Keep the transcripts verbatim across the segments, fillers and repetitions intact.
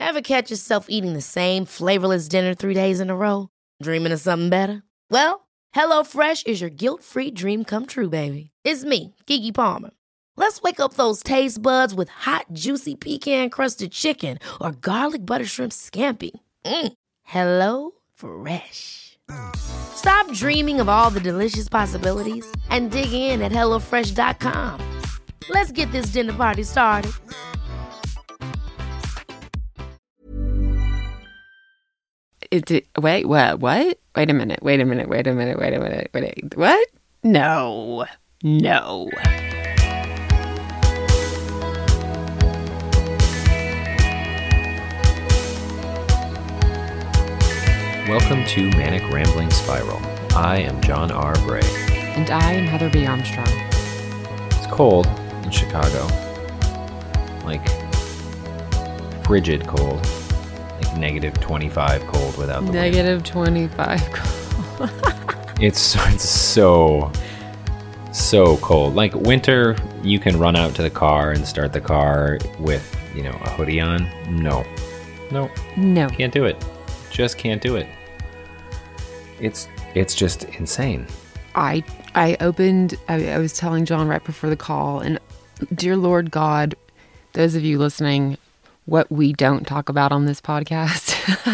Ever catch yourself eating the same flavorless dinner three days in a row? Dreaming of something better? Well, HelloFresh is your guilt-free dream come true, baby. It's me, Keke Palmer. Let's wake up those taste buds with hot, juicy pecan-crusted chicken or garlic butter shrimp scampi. Mm. Hello Fresh. Stop dreaming of all the delicious possibilities and dig in at hello fresh dot com. Let's get this dinner party started. It, it, wait, what? What? Wait a minute. Wait a minute. Wait a minute. Wait a minute. Wait. What? No. No. Welcome to Manic Rambling Spiral. I am John R. Bray. And I am Heather B. Armstrong. It's cold in Chicago. Like, frigid cold. Like negative twenty-five cold without the Negative wind. twenty-five cold. It's, it's so, so cold. Like, winter, you can run out to the car and start the car with, you know, a hoodie on. No. No. No. Can't do it. Just can't do it. It's it's just insane. I I opened, I, I was telling John right before the call, and dear Lord God, those of you listening, what we don't talk about on this podcast.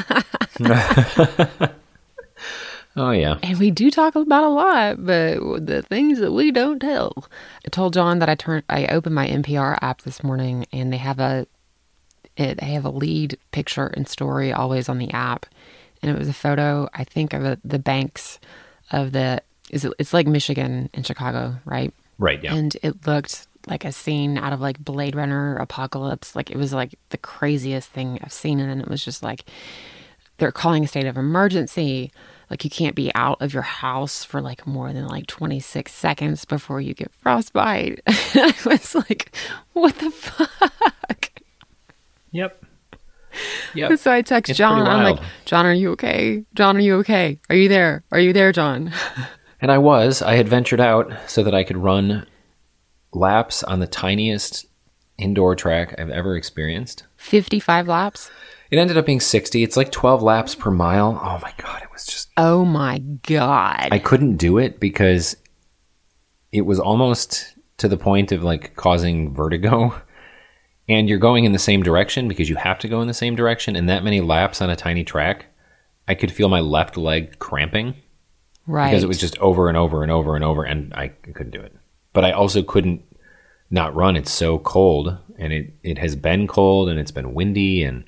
Oh, yeah. And we do talk about a lot, but the things that we don't tell. I told John that I turned, I opened my N P R app this morning, and they have a It, they have a lead picture and story always on the app, and it was a photo, I think, of a, the banks of the, is it, it's like Michigan and Chicago, right? Right, yeah. And it looked like a scene out of like Blade Runner Apocalypse. Like, it was like the craziest thing I've seen, and then it was just like, they're calling a state of emergency. Like, you can't be out of your house for like more than like twenty-six seconds before you get frostbite. I was like, what the fuck? Yep. Yep. So I text It's John. pretty I'm wild. like, John, are you okay? John, are you okay? Are you there? Are you there, John? And I was. I had ventured out so that I could run laps on the tiniest indoor track I've ever experienced. fifty-five laps? It ended up being sixty. It's like twelve laps per mile. Oh my God. It was just... Oh my God. I couldn't do it because it was almost to the point of like causing vertigo. And you're going in the same direction because you have to go in the same direction. And that many laps on a tiny track, I could feel my left leg cramping. Right. Because it was just over and over and over and over, and I couldn't do it. But I also couldn't not run. It's so cold, and it, it has been cold, and it's been windy, and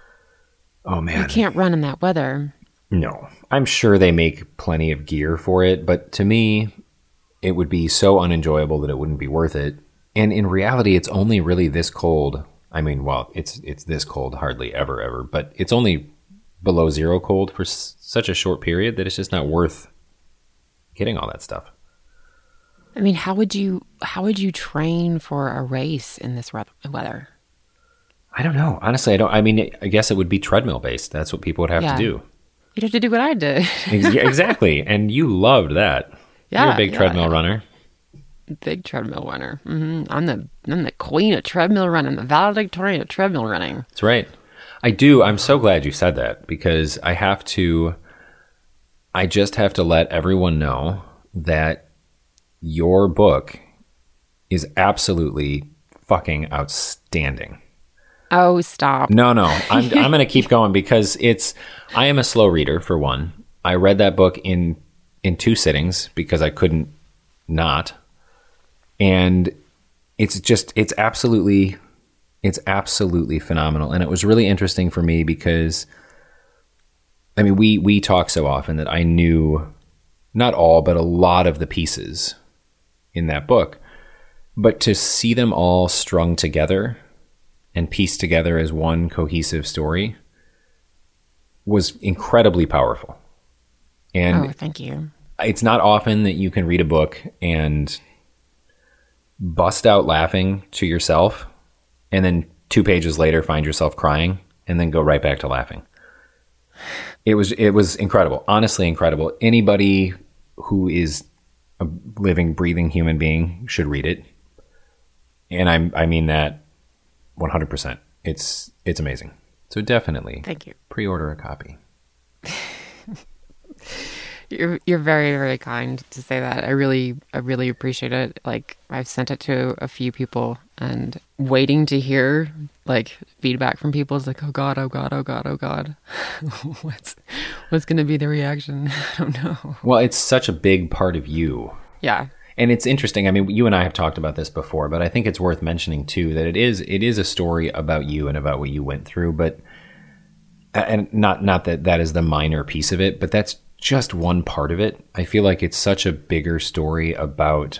oh man. You can't run in that weather. No. I'm sure they make plenty of gear for it, but to me, it would be so unenjoyable that it wouldn't be worth it. And in reality, it's only really this cold. I mean, well, it's it's this cold hardly ever, ever. But it's only below zero cold for s- such a short period that it's just not worth getting all that stuff. I mean, how would you how would you train for a race in this weather? I don't know. Honestly, I don't. I mean, I guess it would be treadmill based. That's what people would have Yeah. to do. You'd have to do what I did. Yeah, exactly. And you loved that. Yeah, You're a big yeah, treadmill yeah. runner. Big treadmill runner. hmm I'm the I'm the queen of treadmill running, the valedictorian of treadmill running. That's right. I do. I'm so glad you said that because I have to, I just have to let everyone know that your book is absolutely fucking outstanding. Oh, stop. No, no. I'm, I'm going to keep going because it's, I am a slow reader for one. I read that book in, in two sittings because I couldn't not. And it's just, it's absolutely, it's absolutely phenomenal. And it was really interesting for me because, I mean, we, we talk so often that I knew not all, but a lot of the pieces in that book. But to see them all strung together and pieced together as one cohesive story was incredibly powerful. And oh, thank you. It's not often that you can read a book and bust out laughing to yourself and then two pages later find yourself crying and then go right back to laughing. It was it was incredible. Honestly incredible. Anybody who is a living, breathing human being should read it. And I I mean that one hundred percent. It's it's amazing. So definitely, Thank you. Pre-order a copy. You're you're very, very kind to say that. I really I really appreciate it. Like, I've sent it to a few people and waiting to hear like feedback from people is like, oh God, oh God, oh God, oh God. what's what's gonna be the reaction? I don't know. Well, it's such a big part of you. Yeah. And it's interesting. I mean, you and I have talked about this before, but I think it's worth mentioning too that it is it is a story about you and about what you went through, but and not not that that is the minor piece of it, but that's just one part of it. I feel like it's such a bigger story about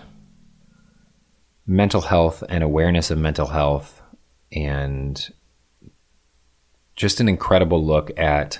mental health and awareness of mental health, and just an incredible look at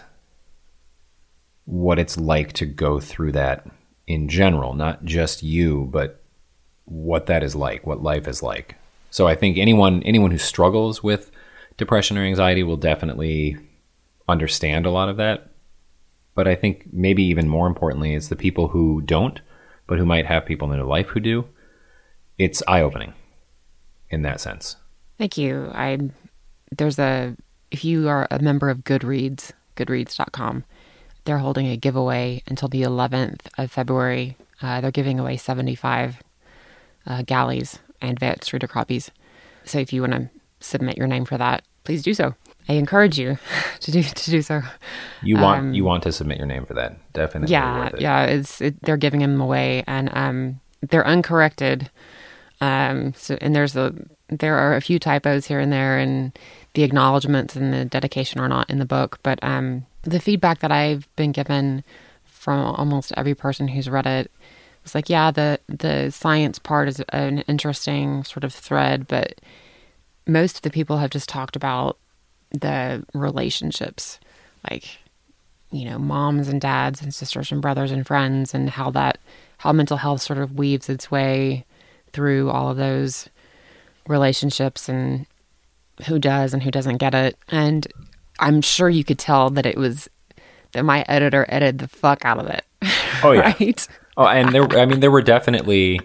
what it's like to go through that in general, not just you, but what that is like, what life is like. So I think anyone anyone who struggles with depression or anxiety will definitely understand a lot of that. But I think maybe even more importantly is the people who don't, but who might have people in their life who do. It's eye-opening in that sense. Thank you. I there's a if you are a member of Goodreads, goodreads dot com, they're holding a giveaway until the eleventh of February. Uh, they're giving away seventy-five uh, galleys and advanced reader copies. So if you want to submit your name for that, please do so. I encourage you to do to do so. You want um, you want to submit your name for that, definitely. Yeah, worth it. yeah. It's it, they're giving them away, and um, they're uncorrected. Um, so and there's a there are a few typos here and there, and the acknowledgments and the dedication are not in the book. But um, the feedback that I've been given from almost every person who's read it was like, yeah, the the science part is an interesting sort of thread, but most of the people have just talked about the relationships, like, you know, moms and dads and sisters and brothers and friends, and how that how mental health sort of weaves its way through all of those relationships, and who does and who doesn't get it. And I'm sure you could tell that it was that my editor edited the fuck out of it. Oh yeah. Right? Oh, and there I mean there were definitely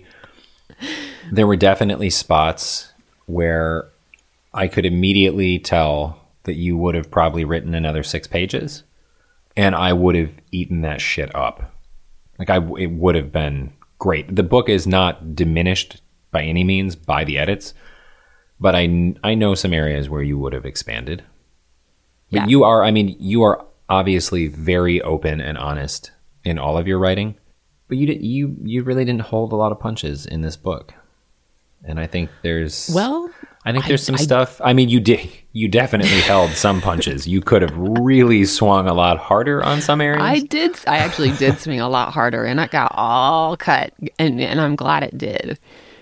there were definitely spots where I could immediately tell that you would have probably written another six pages, and I would have eaten that shit up. Like I, it would have been great. The book is not diminished by any means by the edits, but I, I know some areas where you would have expanded. But Yeah. you are, I mean, you are obviously very open and honest in all of your writing, but you did, you you really didn't hold a lot of punches in this book, and I think there's Well, I think there's I- some I- stuff. I mean, you did. You definitely held some punches. You could have really swung a lot harder on some areas. I did. I actually did swing a lot harder, and it got all cut, and and I'm glad it did.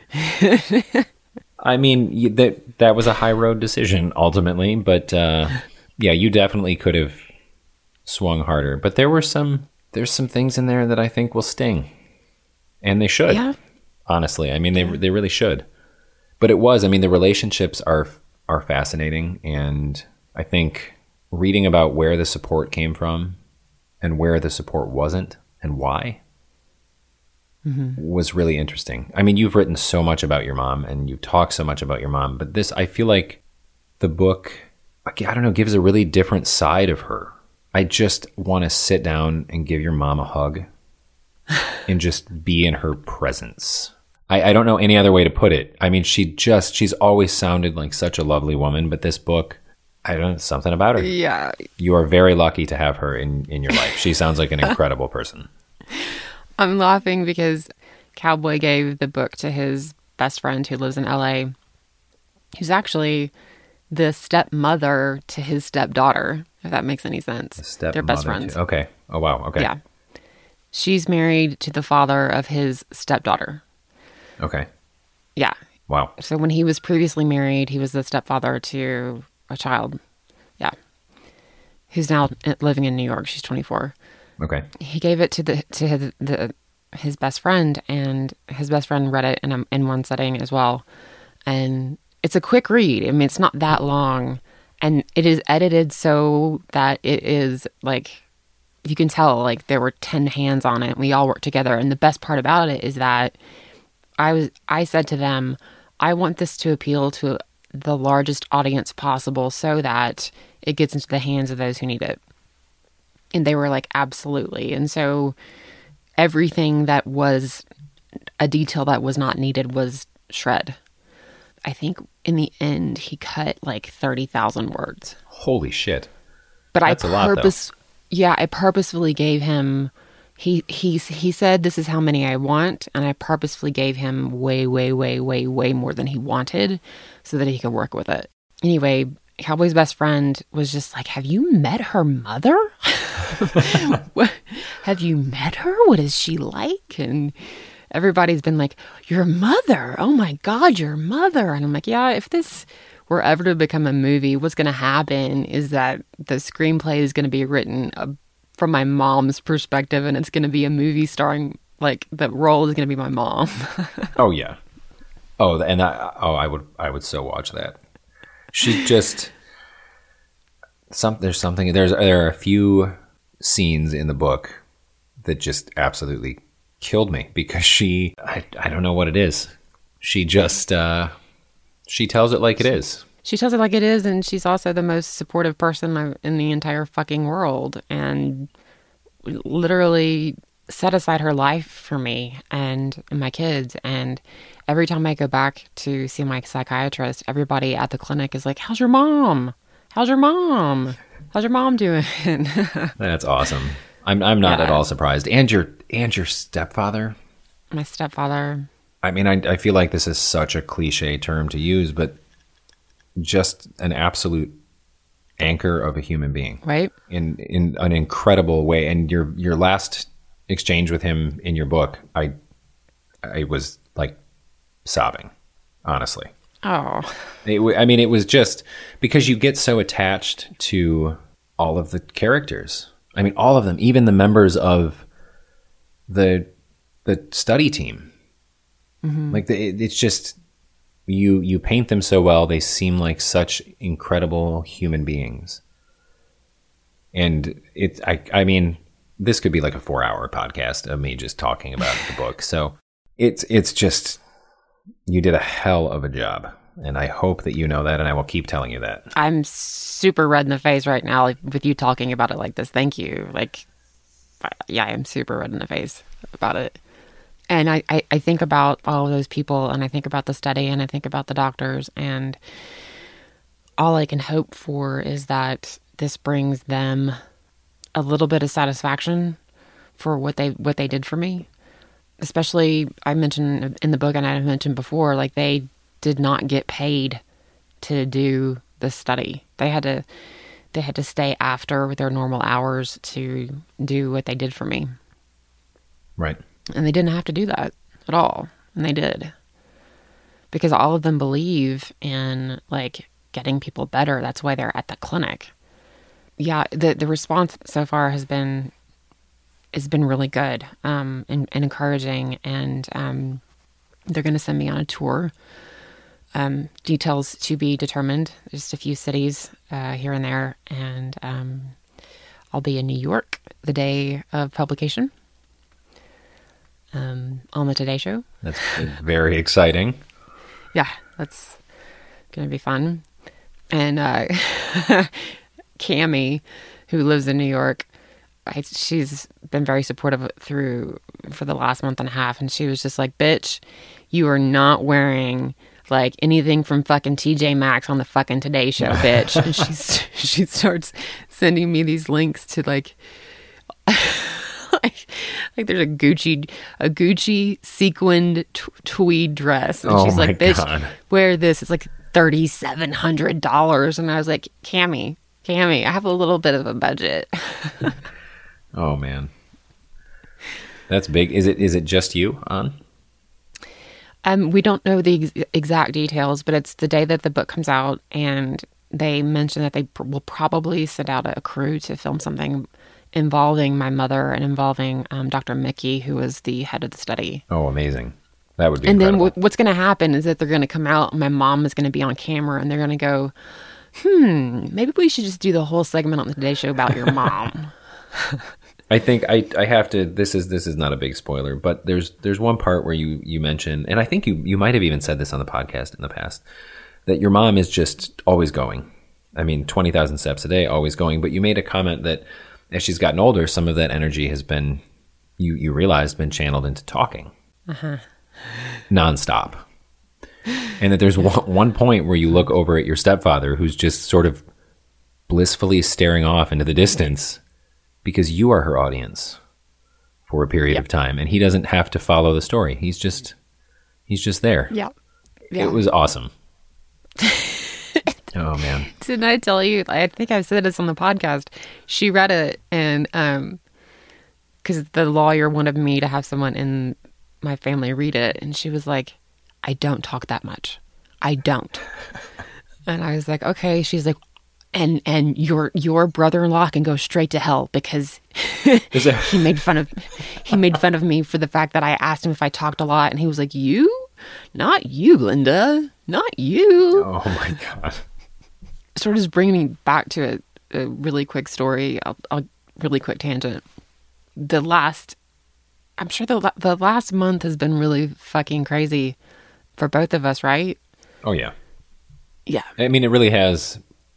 I mean, you, that that was a high road decision ultimately, but uh, yeah, you definitely could have swung harder. But there were some. There's some things in there that I think will sting, and they should. Yeah. Honestly, I mean, they they really should. But it was. I mean, the relationships are are fascinating, and I think reading about where the support came from and where the support wasn't and why mm-hmm. was really interesting. I mean, you've written so much about your mom and you've talked so much about your mom, but this, I feel like the book, I don't know, gives a really different side of her. I just want to sit down and give your mom a hug and just be in her presence. I, I don't know any other way to put it. I mean, she just, she's always sounded like such a lovely woman, but this book, I don't know, something about her. Yeah. You are very lucky to have her in, in your life. She sounds like an incredible person. I'm laughing because Cowboy gave the book to his best friend who lives in L A, who's actually the stepmother to his stepdaughter, if that makes any sense. Stepmother. They're best friends. To, okay. Oh, wow. Okay. Yeah. She's married to the father of his stepdaughter. Okay. Yeah. Wow. So when he was previously married, he was the stepfather to a child. Yeah. Who's now living in New York. She's twenty-four. Okay. He gave it to the to his, the his best friend, and his best friend read it in a, in one setting as well. And it's a quick read. I mean, it's not that long, and it is edited so that it is like, you can tell like there were ten hands on it. We all worked together, and the best part about it is that I was I said to them, I want this to appeal to the largest audience possible so that it gets into the hands of those who need it. And they were like, absolutely. And so everything that was a detail that was not needed was shred. I think in the end, he cut like thirty thousand words. Holy shit. But That's I a lot, though. purpose, yeah, I purposefully gave him, he, he, he said, this is how many I want. And I purposefully gave him way, way, way, way, way more than he wanted so that he could work with it. Anyway, Cowboy's best friend was just like, have you met her mother? Have you met her? What is she like? And everybody's been like, your mother? Oh my God, your mother. And I'm like, yeah, if this were ever to become a movie, what's going to happen is that the screenplay is going to be written uh, from my mom's perspective, and it's going to be a movie starring, like, the role is going to be my mom. Oh, yeah. Oh, and I, oh, I would, I would so watch that. She just, some, there's something, there's, there are a few scenes in the book that just absolutely killed me because she, I, I don't know what it is. She just, uh, she tells it like it is. She tells it like it is, and she's also the most supportive person in the entire fucking world, and literally set aside her life for me and my kids. And every time I go back to see my psychiatrist, everybody at the clinic is like, how's your mom? How's your mom? How's your mom doing? That's awesome. I'm I'm not Yeah. at all surprised. And your and your stepfather. My stepfather. I mean, I I feel like this is such a cliche term to use, but just an absolute anchor of a human being, Right? in in an incredible way. And your your last exchange with him in your book, I I was like sobbing, honestly. Oh. It, w- I mean, it was just because you get so attached to all of the characters. I mean, all of them, even the members of the the study team. Mm-hmm. Like the, it, it's just you you paint them so well. They seem like such incredible human beings. And it, I, I mean, this could be like a four-hour podcast of me just talking about the book. So it's it's just. You did a hell of a job, and I hope that you know that, and I will keep telling you that. I'm super red in the face right now like, with you talking about it like this. Thank you. Like, yeah, I'm super red in the face about it. And I, I, I think about all of those people, and I think about the study, and I think about the doctors, and all I can hope for is that this brings them a little bit of satisfaction for what they what they did for me. Especially, I mentioned in the book, and I mentioned before, like they did not get paid to do the study. They had to, they had to stay after with their normal hours to do what they did for me. Right. And they didn't have to do that at all. And they did. Because all of them believe in, like, getting people better. That's why they're at the clinic. Yeah, the, the response so far has been... has been really good um, and, and encouraging, and um, they're going to send me on a tour. Um, details to be determined. Just a few cities uh, here and there, and um, I'll be in New York the day of publication um, on the Today Show. That's very exciting. Yeah, that's going to be fun. And uh, Cammie, who lives in New York, I, she's been very supportive through for the last month and a half, and she was just like, bitch, you are not wearing like anything from fucking T J Maxx on the fucking Today Show, bitch. And she's she starts sending me these links to like like, like there's a Gucci a Gucci sequined t- tweed dress, and Oh she's my like, bitch, God. wear this, it's like thirty-seven hundred dollars. And I was like, Cammie Cammie, I have a little bit of a budget. Oh man, that's big. Is it? Is it just you on? Um, we don't know the ex- exact details, but it's the day that the book comes out, and they mention that they pr- will probably send out a crew to film something involving my mother and involving um, Doctor Mickey, who was the head of the study. Oh, amazing! That would be. And then incredible. w- what's going to happen is that they're going to come out, and my mom is going to be on camera, and they're going to go, hmm, maybe we should just do the whole segment on the Today Show about your mom. I think I, I have to. This is this is not a big spoiler, but there's there's one part where you you mention, and I think you you might have even said this on the podcast in the past, that your mom is just always going. I mean, twenty thousand steps a day, always going. But you made a comment that as she's gotten older, some of that energy has been, you, you realized, been channeled into talking. Uh-huh. Nonstop. And that there's one, one point where you look over at your stepfather who's just sort of blissfully staring off into the distance because you are her audience for a period yep. of time. And he doesn't have to follow the story. He's just, he's just there. Yeah. yeah. It was awesome. Oh, man. Didn't I tell you? I think I've said this on the podcast. She read it, and um, because the lawyer wanted me to have someone in my family read it, and she was like, I don't talk that much. I don't. And I was like, okay. She's like, and and your your brother-in-law can go straight to hell because he made fun of he made fun of me for the fact that I asked him if I talked a lot, and he was like, you? Not you, Linda. Not you. Oh, my God. Sort of just bringing me back to a, a really quick story, a, a really quick tangent. The last, I'm sure the the last month has been really fucking crazy for both of us, right? Oh, yeah. Yeah. I mean, it really has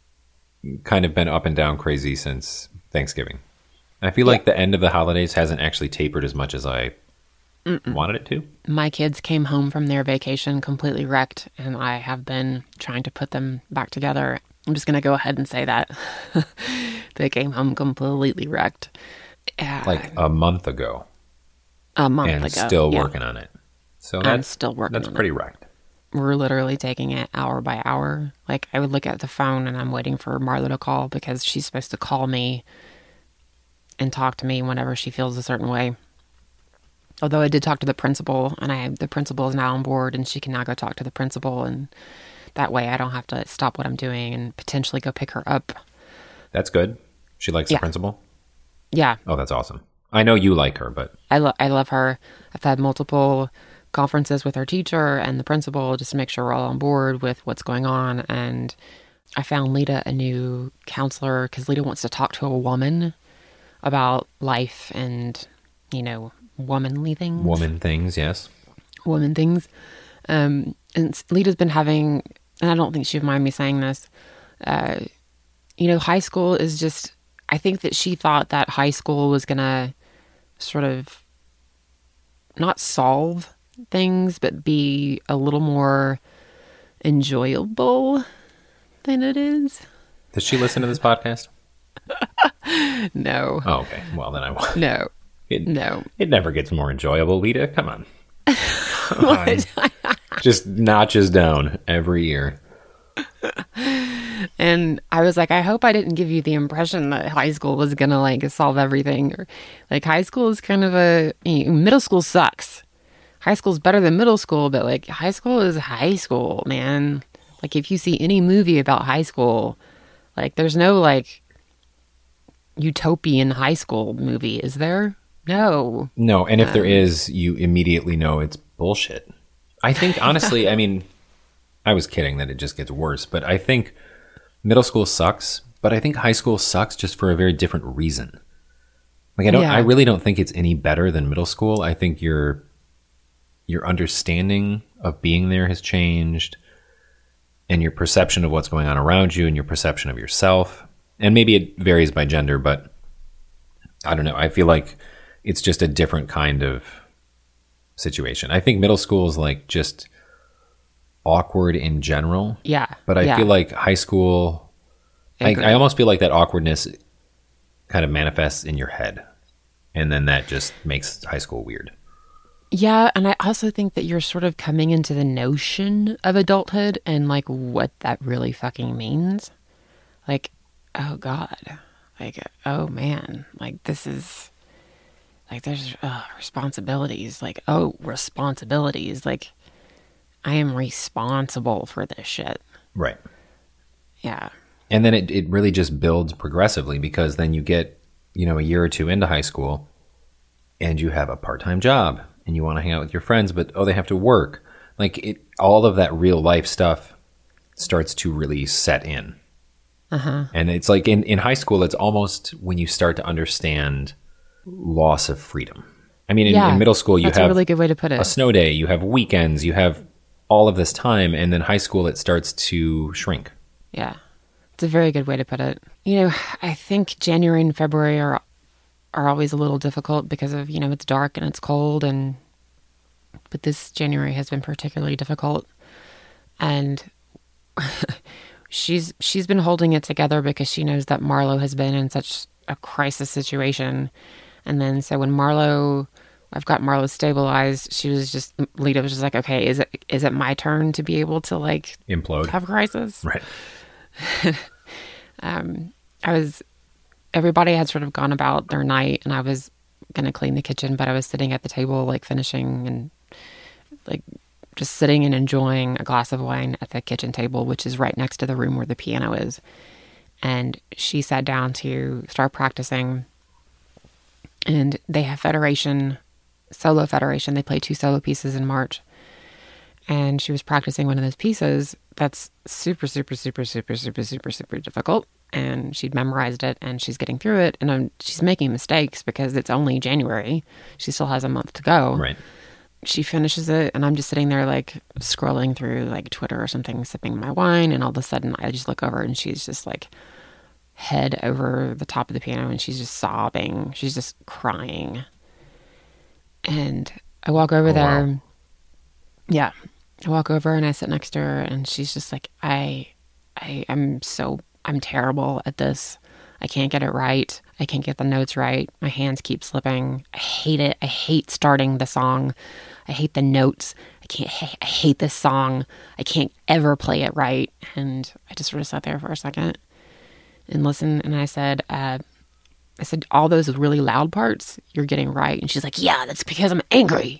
kind of been up and down crazy since Thanksgiving. I feel yeah. like the end of the holidays hasn't actually tapered as much as I Mm-mm. wanted it to. My kids came home from their vacation completely wrecked, and I have been trying to put them back together. I'm just going to go ahead and say that. They came home completely wrecked. Uh, like a month ago. A month and ago. And still yeah. working on it. So I'm that's still working That's on pretty it. wrecked. We're literally taking it hour by hour. Like, I would look at the phone and I'm waiting for Marla to call because she's supposed to call me and talk to me whenever she feels a certain way. Although I did talk to the principal, and I the principal is now on board, and she can now go talk to the principal, and that way I don't have to stop what I'm doing and potentially go pick her up. That's good. She likes yeah. the principal? Yeah. Oh, that's awesome. I know you like her, but... I, lo- I love her. I've had multiple conferences with her teacher and the principal just to make sure we're all on board with what's going on, and I found Lita a new counselor because Lita wants to talk to a woman about life and, you know... womanly things. Woman things, yes. Woman things. Um, and Lita's been having, and I don't think she'd mind me saying this, uh, you know, high school is just, I think that she thought that high school was going to sort of not solve things, but be a little more enjoyable than it is. Does she listen to this podcast? No. Oh, okay. Well, then I won't. No. It, no. It never gets more enjoyable, Lita. Come on. Come on. Just notches down every year. And I was like, I hope I didn't give you the impression that high school was going to like solve everything. Or like high school is kind of a, you know, middle school sucks. High school is better than middle school, but like high school is high school, man. Like if you see any movie about high school, like there's no like utopian high school movie, is there? No. No, and if um, there is, you immediately know it's bullshit. I think, honestly, I mean, I was kidding that it just gets worse, but I think middle school sucks, but I think high school sucks just for a very different reason. Like, I don't, yeah. I really don't think it's any better than middle school. I think your, your understanding of being there has changed, and your perception of what's going on around you and your perception of yourself. And maybe it varies by gender, but I don't know. I feel like it's just a different kind of situation. I think middle school is like just awkward in general. Yeah. But I yeah. feel like high school, I, I almost feel like that awkwardness kind of manifests in your head. And then that just makes high school weird. Yeah. And I also think that you're sort of coming into the notion of adulthood and like what that really fucking means. Like, oh God. Like, oh man. Like, this is... Like, there's uh, responsibilities. Like, oh, responsibilities. Like, I am responsible for this shit. Right. Yeah. And then it, it really just builds progressively because then you get, you know, a year or two into high school and you have a part-time job and you want to hang out with your friends, but, oh, they have to work. Like, it, all of that real life stuff starts to really set in. Uh-huh. And it's like in, in high school, it's almost when you start to understand loss of freedom. I mean, in, yeah, in middle school, you that's have a really good way to put it. A snow day, you have weekends, you have all of this time, and then high school it starts to shrink. Yeah. It's a very good way to put it. You know, I think January and February are are always a little difficult because of, you know, it's dark and it's cold, and but this January has been particularly difficult. And she's she's been holding it together because she knows that Marlo has been in such a crisis situation. And then so when Marlo I've got Marlo stabilized, she was just Lita was just like, okay, is it is it my turn to be able to like implode, have a crisis? Right. um, I was, everybody had sort of gone about their night, and I was going to clean the kitchen, but I was sitting at the table, like finishing and like just sitting and enjoying a glass of wine at the kitchen table, which is right next to the room where the piano is. And she sat down to start practicing, and they have Federation, solo Federation. They play two solo pieces in March. And she was practicing one of those pieces that's super, super, super, super, super, super, super difficult. And she'd memorized it, and she's getting through it. And um, she's making mistakes because it's only January. She still has a month to go. Right. She finishes it, and I'm just sitting there like scrolling through like Twitter or something, sipping my wine. And all of a sudden I just look over, and she's just like head over the top of the piano, and she's just sobbing. She's just crying. And I walk over oh, there. Wow. Yeah. I walk over and I sit next to her, and she's just like, I, I am so, I'm terrible at this. I can't get it right. I can't get the notes right. My hands keep slipping. I hate it. I hate starting the song. I hate the notes. I can't, I hate this song. I can't ever play it right. And I just sort of sat there for a second and listened. And I said, uh, I said, all those really loud parts you're getting right. And she's like, yeah, that's because I'm angry.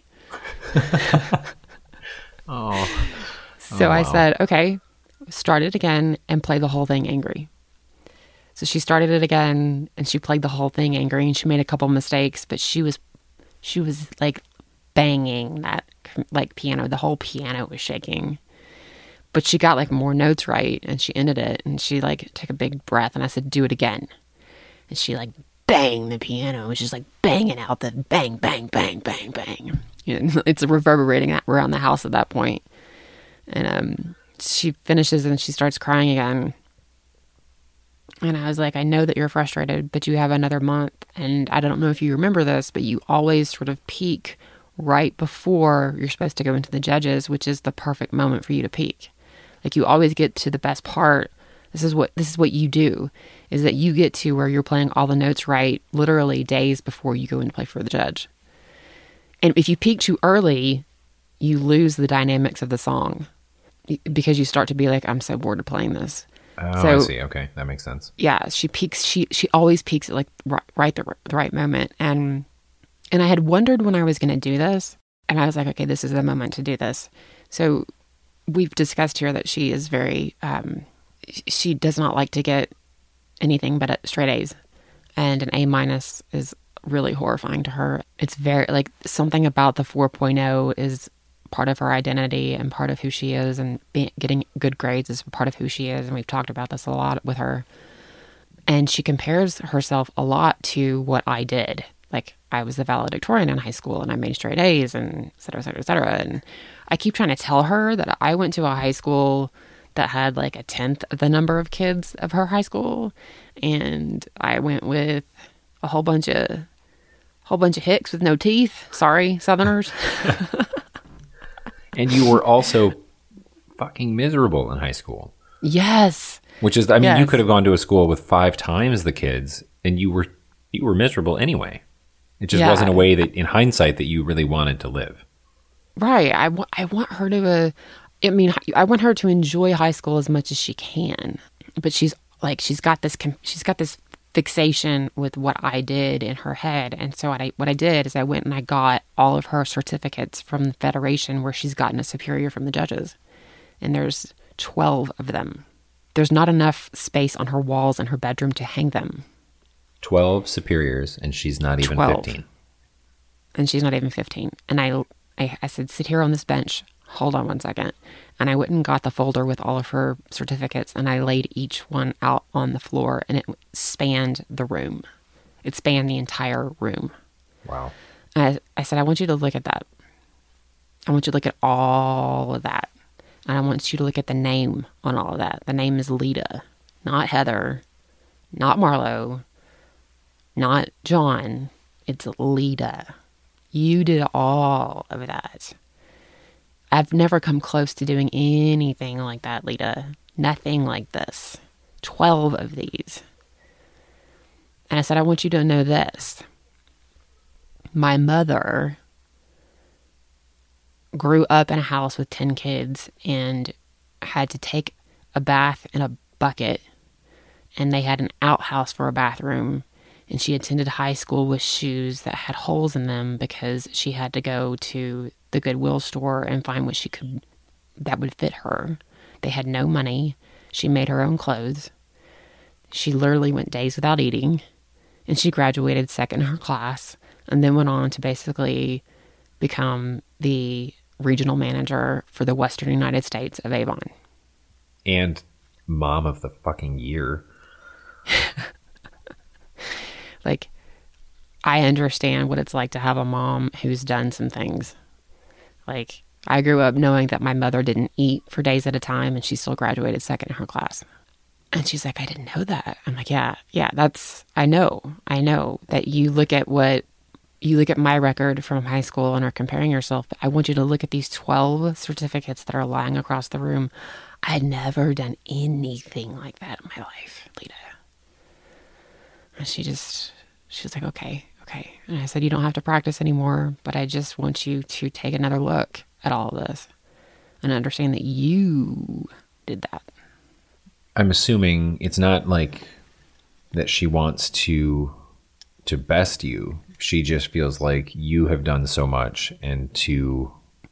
Oh. So oh, I wow. said, okay, start it again and play the whole thing angry. So she started it again, and she played the whole thing angry, and she made a couple mistakes, but she was, she was like banging that like piano. The whole piano was shaking, but she got like more notes right, and she ended it, and she like took a big breath, and I said, do it again. And she like banged the piano, and she's like banging out the bang, bang, bang, bang, bang. You know, it's reverberating around the house at that point. And um, she finishes and she starts crying again. And I was like, I know that you're frustrated, but you have another month. And I don't know if you remember this, but you always sort of peak right before you're supposed to go into the judges, which is the perfect moment for you to peak. Like you always get to the best part. This is what this is what you do, is that you get to where you're playing all the notes right, literally days before you go in to play for the judge. And if you peak too early, you lose the dynamics of the song because you start to be like, I'm so bored of playing this. Oh, so, I see. Okay, that makes sense. Yeah, she peaks. She she always peaks at like right, right the, the right moment. And and I had wondered when I was going to do this, and I was like, okay, this is the moment to do this. So we've discussed here that she is very. Um, she does not like to get anything but straight A's, and an A minus is really horrifying to her. It's very like something about the four point oh is part of her identity and part of who she is, and be, getting good grades is part of who she is. And we've talked about this a lot with her. And she compares herself a lot to what I did. Like I was the valedictorian in high school, and I made straight A's, and et cetera, et cetera, et cetera. And I keep trying to tell her that I went to a high school that had like a tenth of the number of kids of her high school, and I went with a whole bunch of whole bunch of hicks with no teeth. Sorry, Southerners. And you were also fucking miserable in high school. Yes. Which is, I mean, yes. you could have gone to a school with five times the kids, and you were you were miserable anyway. It just yeah. wasn't a way that, in hindsight, that you really wanted to live. Right. I, w- I want her to, uh, I mean, I want her to enjoy high school as much as she can. But she's like, she's got this, she's got this fixation with what I did in her head. And so what I what I did is I went and I got all of her certificates from the Federation where she's gotten a superior from the judges. And there's twelve of them. There's not enough space on her walls in her bedroom to hang them. twelve superiors, and she's not even twelve. fifteen. And she's not even fifteen. And I, I, I said, sit here on this bench. Hold on one second. And I went and got the folder with all of her certificates, and I laid each one out on the floor, and it spanned the room. It spanned the entire room. Wow. And I, I said, I want you to look at that. I want you to look at all of that. And I want you to look at the name on all of that. The name is Leda, not Heather, not Marlo, not John. It's Leda. You did all of that. I've never come close to doing anything like that, Leda. Nothing like this. Twelve of these. And I said, I want you to know this. My mother grew up in a house with ten kids and had to take a bath in a bucket. And they had an outhouse for a bathroom. And she attended high school with shoes that had holes in them because she had to go to the Goodwill store and find what she could that would fit her. They had no money. She made her own clothes. She literally went days without eating. And she graduated second in her class and then went on to basically become the regional manager for the Western United States of Avon. And mom of the fucking year. Like, I understand what it's like to have a mom who's done some things. Like, I grew up knowing that my mother didn't eat for days at a time and she still graduated second in her class. And she's like, I didn't know that. I'm like, yeah, yeah, that's, I know. I know that you look at what, you look at my record from high school and are comparing yourself. But I want you to look at these twelve certificates that are lying across the room. I had never done anything like that in my life, Leda. And she just, she was like, okay, okay. And I said, you don't have to practice anymore, but I just want you to take another look at all of this and understand that you did that. I'm assuming it's not like that she wants to to best you. She just feels like you have done so much, and to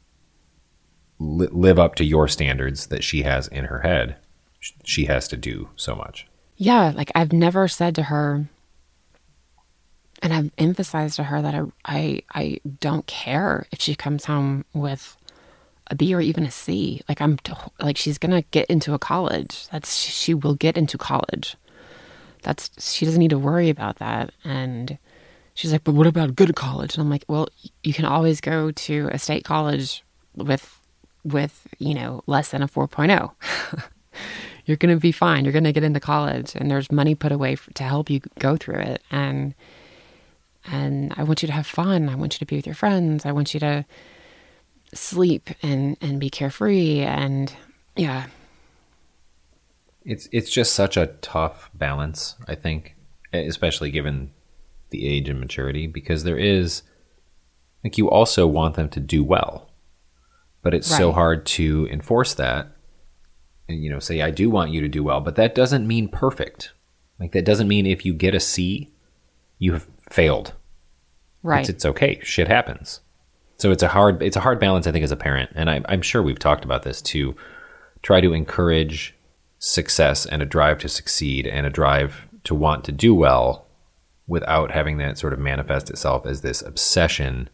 li- live up to your standards that she has in her head, she has to do so much. Yeah, like I've never said to her, and I've emphasized to her that I, I, I don't care if she comes home with a B or even a C. Like I'm, t- like she's gonna get into a college. That's she will get into college. That's she doesn't need to worry about that. And she's like, but what about good college? And I'm like, well, you can always go to a state college with, with you know, less than a four point oh. You're gonna be fine. You're gonna get into college, and there's money put away for, to help you go through it. And and I want you to have fun. I want you to be with your friends. I want you to sleep and, and be carefree. And yeah. It's it's just such a tough balance, I think, especially given the age and maturity, because there is, like, you also want them to do well, but it's right. so hard to enforce that. And, you know, say, I do want you to do well, but that doesn't mean perfect. Like, that doesn't mean if you get a C, you have failed. Right. It's, it's okay. Shit happens. So it's a hard, it's a hard balance, I think, as a parent. And I, I'm sure we've talked about this, to try to encourage success and a drive to succeed and a drive to want to do well without having that sort of manifest itself as this obsession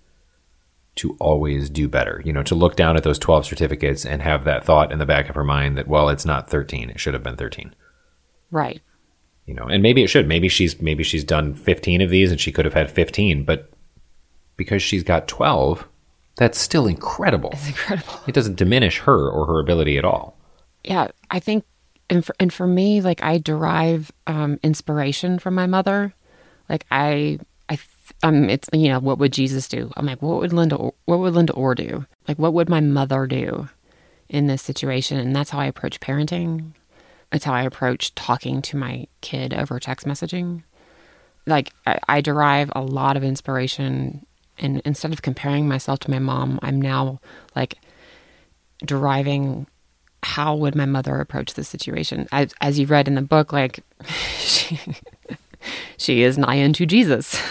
to always do better, you know, to look down at those twelve certificates and have that thought in the back of her mind that, well, it's not thirteen. It should have been thirteen. Right. You know, and maybe it should. Maybe she's, maybe she's done fifteen of these and she could have had fifteen, but because she's got twelve, that's still incredible. It's incredible. It doesn't diminish her or her ability at all. Yeah. I think, and for, and for me, like, I derive um, inspiration from my mother. Like I, I, um, it's, you know, what would Jesus do? I'm like, what would Linda, what would Linda Orr do? Like, what would my mother do in this situation? And that's how I approach parenting. That's how I approach talking to my kid over text messaging. Like, I, I derive a lot of inspiration, and instead of comparing myself to my mom, I'm now like deriving how would my mother approach this situation? As, as you read in the book, like she, she is nigh unto Jesus.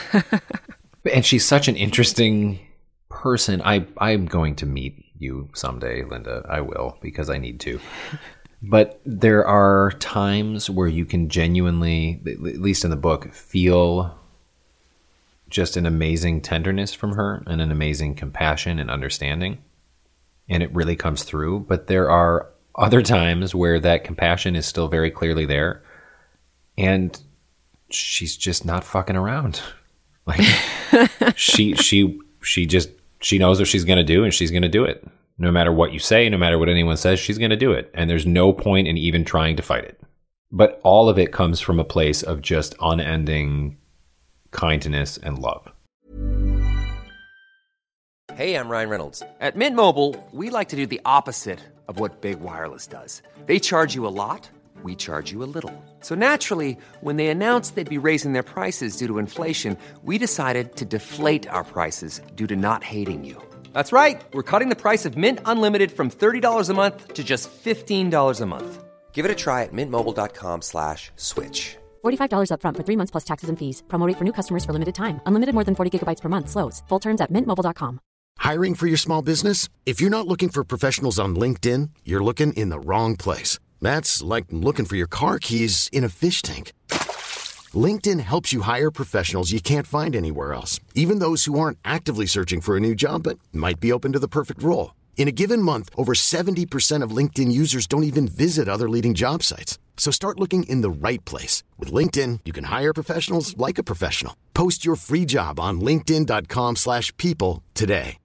And she's such an interesting person. I, I'm going to meet you someday, Linda. I will, because I need to. But there are times where you can genuinely, at least in the book, feel just an amazing tenderness from her and an amazing compassion and understanding. And it really comes through. But there are other times where that compassion is still very clearly there. And she's just not fucking around. Like she, she, she just, she knows what she's going to do, and she's going to do it. No matter what you say, no matter what anyone says, she's going to do it. And there's no point in even trying to fight it. But all of it comes from a place of just unending kindness and love. Hey, I'm Ryan Reynolds. At Mint Mobile, we like to do the opposite of what Big Wireless does. They charge you a lot, we charge you a little. So naturally, when they announced they'd be raising their prices due to inflation, we decided to deflate our prices due to not hating you. That's right. We're cutting the price of Mint Unlimited from thirty dollars a month to just fifteen dollars a month. Give it a try at mintmobile.com slash switch. forty-five dollars up front for three months plus taxes and fees. Promo rate for new customers for limited time. Unlimited more than forty gigabytes per month slows. Full terms at mint mobile dot com. Hiring for your small business? If you're not looking for professionals on LinkedIn, you're looking in the wrong place. That's like looking for your car keys in a fish tank. LinkedIn helps you hire professionals you can't find anywhere else, even those who aren't actively searching for a new job but might be open to the perfect role. In a given month, over seventy percent of LinkedIn users don't even visit other leading job sites. So start looking in the right place. With LinkedIn, you can hire professionals like a professional. Post your free job on linkedin.com slash people today.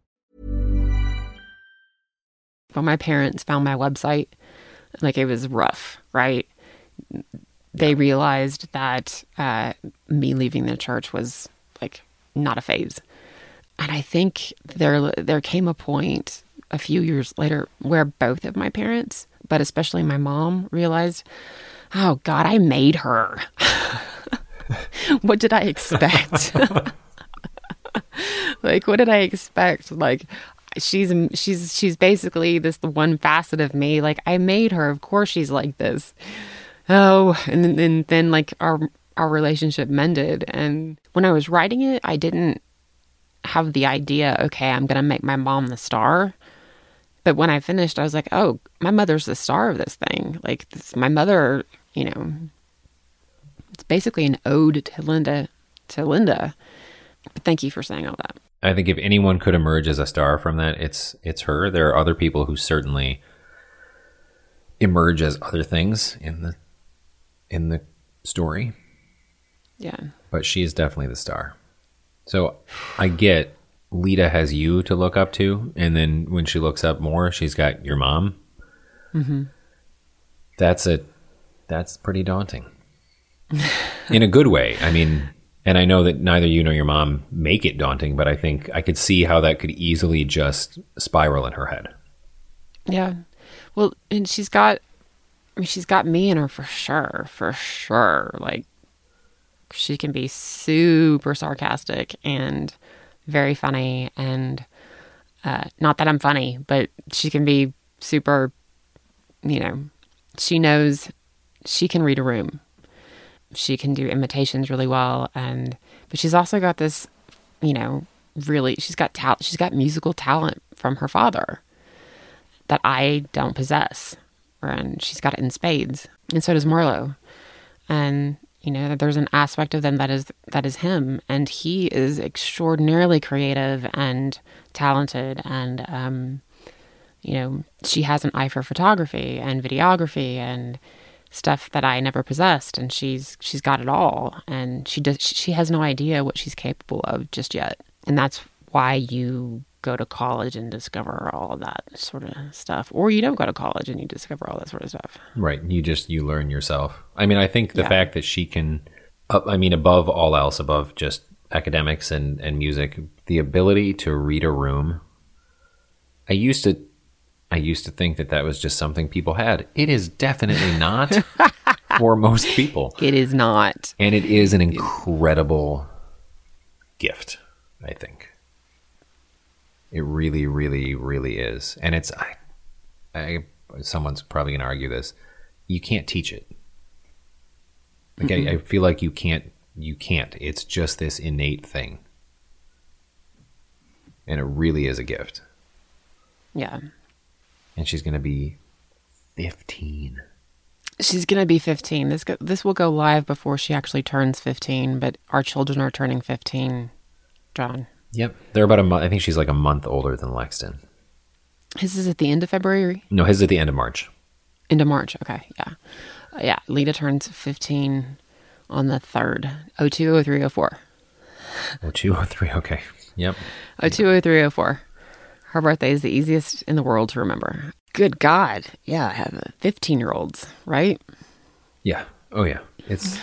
When my parents found my website, like it was rough, right? They realized that uh, me leaving the church was like not a phase. And I think there there came a point a few years later where both of my parents, but especially my mom, realized, oh God, I made her. What did I expect? Like, what did I expect? Like, she's she's she's basically this the one facet of me. Like, I made her. Of course, she's like this. Oh, and then, and then like our our relationship mended. And when I was writing it, I didn't have the idea, okay, I'm gonna make my mom the star. But when I finished, I was like, oh, my mother's the star of this thing. Like, this, my mother, you know, it's basically an ode to Linda, to Linda. But thank you for saying all that. I think if anyone could emerge as a star from that, it's it's her. There are other people who certainly emerge as other things in the in the story. Yeah. But she is definitely the star. So I get Lita has you to look up to, and then when she looks up more, she's got your mom. Mm-hmm. That's a that's pretty daunting. In a good way. I mean, and I know that neither you nor your mom make it daunting, but I think I could see how that could easily just spiral in her head. Yeah. Well, and she's got, I mean, she's got me in her for sure, for sure. Like, she can be super sarcastic and very funny, and uh, not that I'm funny, but she can be super, you know, she knows, she can read a room. She can do imitations really well, and but she's also got this, you know, really, she's got talent. She's got musical talent from her father that I don't possess, and she's got it in spades, and so does Marlo. And you know, there's an aspect of them that is that is him, and he is extraordinarily creative and talented, and um, you know, she has an eye for photography and videography and stuff that I never possessed, and she's she's got it all, and she does she has no idea what she's capable of just yet. And that's why you go to college and discover all of that sort of stuff, or you don't go to college and you discover all that sort of stuff. Right. You just you learn yourself. I mean, I think the Yeah. fact that she can, uh, I mean, above all else, above just academics and and music, the ability to read a room. I used to I used to think that that was just something people had. It is definitely not for most people. It is not. And it is an incredible gift, I think. It really, really, really is. And it's, I, I someone's probably going to argue this. You can't teach it. Like, mm-hmm. I, I feel like you can't, you can't. It's just this innate thing. And it really is a gift. Yeah. And she's going to be fifteen. She's going to be fifteen. This go, this will go live before she actually turns fifteen, but our children are turning fifteen, John. Yep. They're about a month. I think she's like a month older than Lexton. His is at the end of February? No, his is at the end of March. End of March. Okay. Yeah. Uh, yeah. Lita turns fifteen on the third. oh two oh three oh four. oh two oh three. Okay. Yep. oh two oh three oh four. Her birthday is the easiest in the world to remember. Good God. Yeah, I have fifteen-year-olds, right? Yeah. Oh, yeah. It's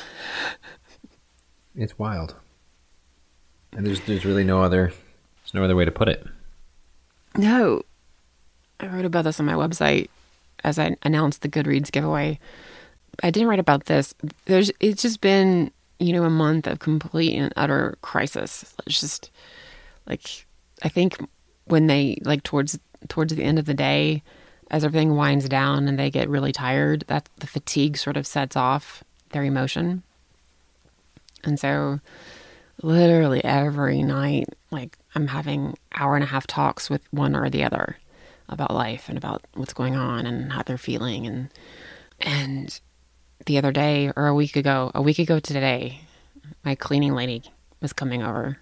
it's wild. And there's there's really no other there's no other way to put it. No. I wrote about this on my website as I announced the Goodreads giveaway. I didn't write about this. There's it's just been, you know, a month of complete and utter crisis. It's just like I think when they like towards towards the end of the day, as everything winds down and they get really tired, that the fatigue sort of sets off their emotion. And so literally every night, like I'm having hour and a half talks with one or the other about life and about what's going on and how they're feeling. And, and the other day or a week ago, a week ago today, my cleaning lady was coming over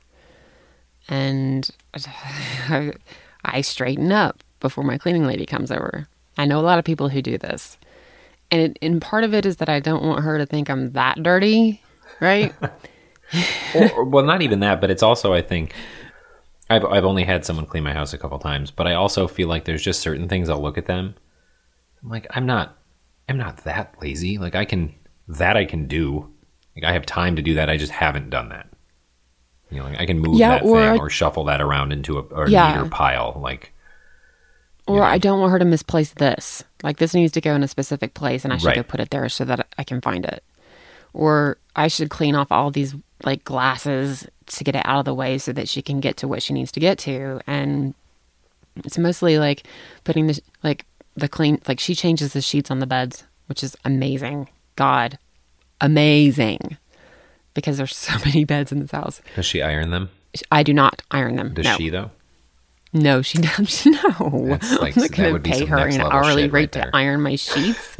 and I, I straighten up before my cleaning lady comes over. I know a lot of people who do this. And, it, and part of it is that I don't want her to think I'm that dirty, right? or, or, well, not even that, but it's also, I think, I've I've only had someone clean my house a couple times, but I also feel like there's just certain things I'll look at them. I'm like, I'm not, I'm not that lazy. Like I can, that I can do. Like I have time to do that. I just haven't done that. You know, like I can move yeah, that or thing I, or shuffle that around into a, a yeah. neater pile. Like, or know. I don't want her to misplace this. Like this needs to go in a specific place, and I should Right. go put it there so that I can find it. Or I should clean off all these like glasses to get it out of the way so that she can get to what she needs to get to. And it's mostly like putting the like the clean like she changes the sheets on the beds, which is amazing. God, amazing. Because there's so many beds in this house. Does she iron them? I do not iron them. Does no. she though? No, she does. No, That's like- I'm not that going would to be pay some her next an level hourly shit rate right to there. iron my sheets.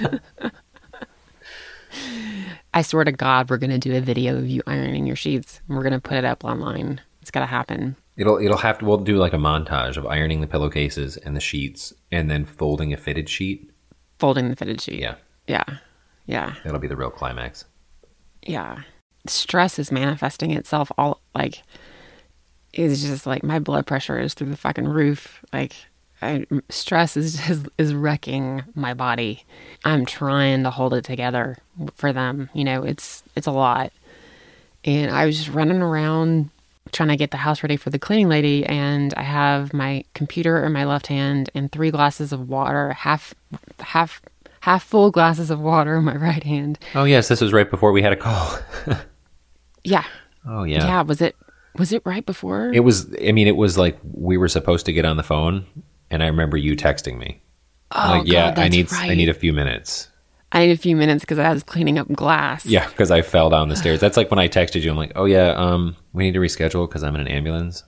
I swear to God, we're going to do a video of you ironing your sheets. And we're going to put it up online. It's got to happen. It'll it'll have to. We'll do like a montage of ironing the pillowcases and the sheets, and then folding a fitted sheet. Folding the fitted sheet. Yeah, Yeah. Yeah. that'll be the real climax. Yeah. Stress is manifesting itself all like, it's just like my blood pressure is through the fucking roof. Like, I, stress is just is wrecking my body. I'm trying to hold it together for them. You know, it's it's a lot. And I was just running around trying to get the house ready for the cleaning lady, and I have my computer in my left hand and three glasses of water, half half half full glasses of water in my right hand. Oh yes, this was right before we had a call. Yeah. Oh yeah. Yeah, was it was it right before? It was. I mean, it was like we were supposed to get on the phone, and I remember you texting me. Oh, like, yeah, God, I that's need right. I need a few minutes. I need a few minutes because I was cleaning up glass. Yeah, because I fell down the stairs. That's like when I texted you. I'm like, oh yeah, um, we need to reschedule because I'm in an ambulance.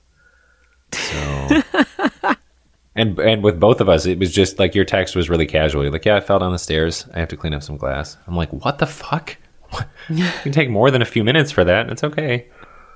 So, and and with both of us, it was just like your text was really casual. You're like, yeah, I fell down the stairs. I have to clean up some glass. I'm like, what the fuck? You can take more than a few minutes for that. It's okay.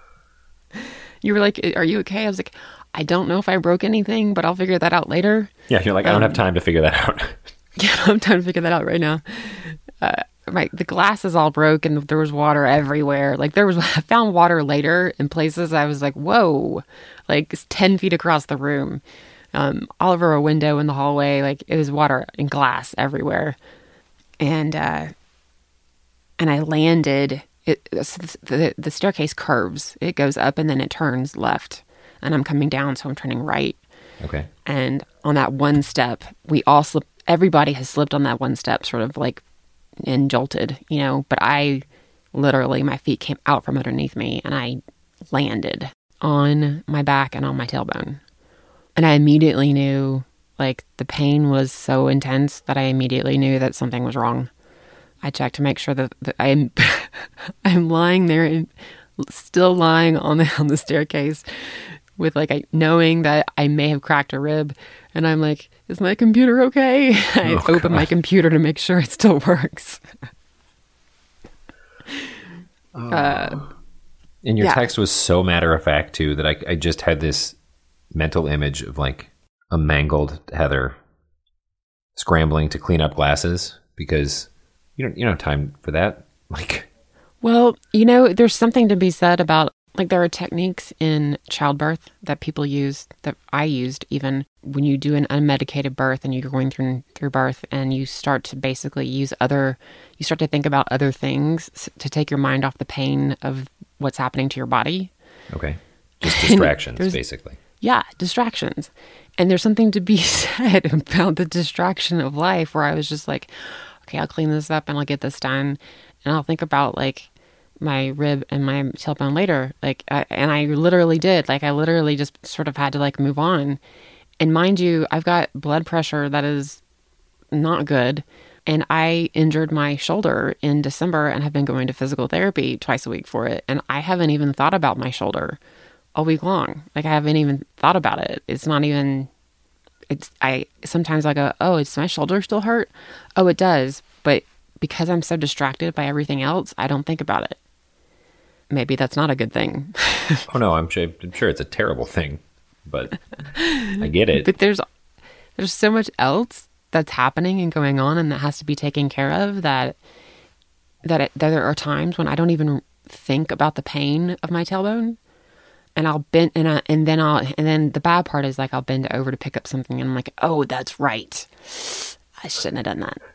You were like, are you okay? I was like, I don't know if I broke anything, but I'll figure that out later. Yeah, you're like, I don't Um, have time to figure that out. Yeah, I'm trying to figure that out right now. Uh, my the glass is all broke and there was water everywhere. Like there was, I found water later in places I was like, whoa, like it's ten feet across the room, um, all over a window in the hallway. Like it was water and glass everywhere, and uh, and I landed. It the the staircase curves. It goes up and then it turns left, and I'm coming down, so I'm turning right. Okay. And on that one step, we all slip. Everybody has slipped on that one step, sort of like and jolted, you know. But I literally, my feet came out from underneath me, and I landed on my back and on my tailbone. And I immediately knew, like, the pain was so intense that I immediately knew that something was wrong. I checked to make sure that, that I'm I'm lying there and still lying on the on the staircase with like I, knowing that I may have cracked a rib, and I'm like, is my computer okay? I Oh, open my computer to make sure it still works. Oh. Uh, And your yeah. text was so matter of fact too that I, I just had this mental image of like a mangled Heather scrambling to clean up glasses because you don't you don't have time for that. Like, Well, you know, there's something to be said about Like there are techniques in childbirth that people use, that I used even when you do an unmedicated birth and you're going through through birth, and you start to basically use other, you start to think about other things to take your mind off the pain of what's happening to your body. Okay. Just distractions, basically. Yeah, distractions. And there's something to be said about the distraction of life where I was just like, okay, I'll clean this up and I'll get this done. And I'll think about like my rib and my tailbone later. Like, I, and I literally did. Like, I literally just sort of had to like move on. And mind you, I've got blood pressure that is not good. And I injured my shoulder in December and have been going to physical therapy twice a week for it. And I haven't even thought about my shoulder all week long. Like, I haven't even thought about it. It's not even, it's, I, sometimes I go, oh, does my shoulder still hurt? Oh, it does. But because I'm so distracted by everything else, I don't think about it. Maybe that's not a good thing. Oh no, I'm sure, I'm sure it's a terrible thing, but I get it. But there's, there's so much else that's happening and going on and that has to be taken care of that, that, it, that there are times when I don't even think about the pain of my tailbone. And I'll bend, and, I, and then I'll, and then the bad part is like I'll bend over to pick up something, and I'm like, oh, that's right, I shouldn't have done that.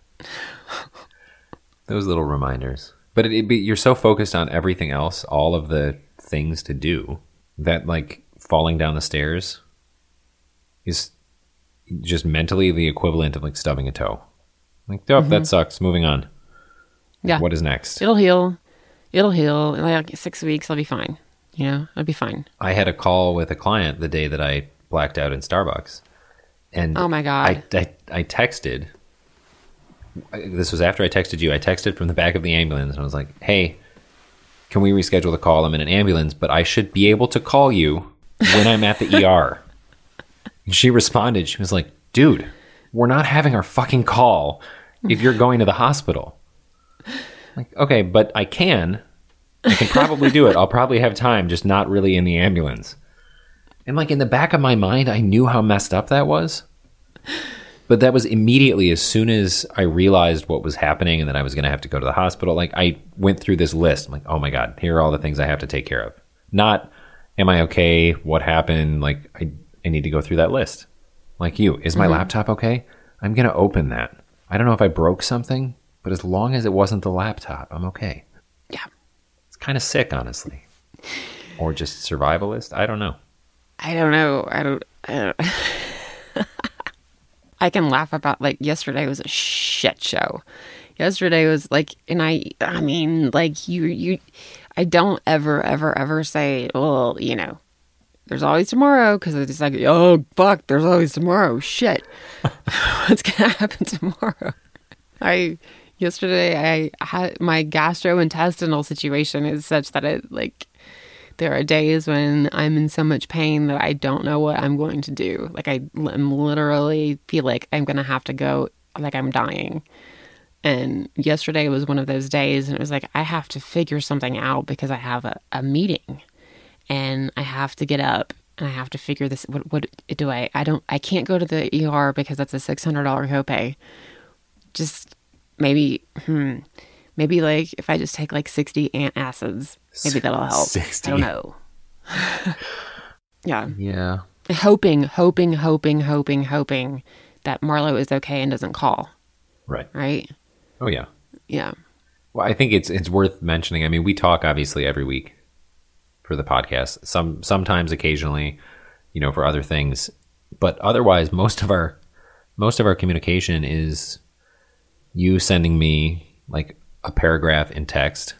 Those little reminders, but it, it be, you're so focused on everything else, all of the things to do, that like falling down the stairs is just mentally the equivalent of like stubbing a toe. Like, oh, mm-hmm. that sucks. Moving on. Yeah. What is next? It'll heal. It'll heal. In like six weeks, I'll be fine. You know, I'll be fine. I had a call with a client the day that I blacked out in Starbucks. And oh my God. I, I, I texted. This was after I texted you. I texted from the back of the ambulance and I was like, hey, can we reschedule the call? I'm in an ambulance, but I should be able to call you when I'm at the E R. And she responded. She was like, dude, we're not having our fucking call if you're going to the hospital. Like, okay, but I can. I can probably do it. I'll probably have time, just not really in the ambulance. And like in the back of my mind, I knew how messed up that was. But that was immediately as soon as I realized what was happening and that I was going to have to go to the hospital. Like I went through this list. I'm like, oh my God, here are all the things I have to take care of. Not, am I okay? What happened? Like I, I need to go through that list. Like you, is my mm-hmm. laptop okay? I'm going to open that. I don't know if I broke something, but as long as it wasn't the laptop, I'm okay. Yeah. Kind of sick, honestly, or just survivalist. I don't know. I don't know. I don't. I, don't. I can laugh about like yesterday was a shit show. Yesterday was like, and I, I mean, like you, you, I don't ever, ever, ever say, well, you know, there's always tomorrow, because it's like, oh fuck, there's always tomorrow. Shit, what's gonna happen tomorrow? I. Yesterday, I had my gastrointestinal situation is such that it like there are days when I'm in so much pain that I don't know what I'm going to do. Like I am literally feel like I'm going to have to go, like I'm dying. And yesterday was one of those days, and it was like I have to figure something out because I have a, a meeting, and I have to get up and I have to figure this. What, what do I? I don't. I can't go to the E R because that's a six hundred dollars copay. Just. Maybe, hmm, maybe like if I just take like sixty antacids, maybe that'll help. sixty I don't know. Yeah. Yeah. Hoping, hoping, hoping, hoping, hoping that Marlo is okay and doesn't call. Right. Right? Oh, yeah. Yeah. Well, I think it's it's worth mentioning. I mean, we talk obviously every week for the podcast. Some sometimes, occasionally, you know, for other things, but otherwise, most of our most of our communication is you sending me like a paragraph in text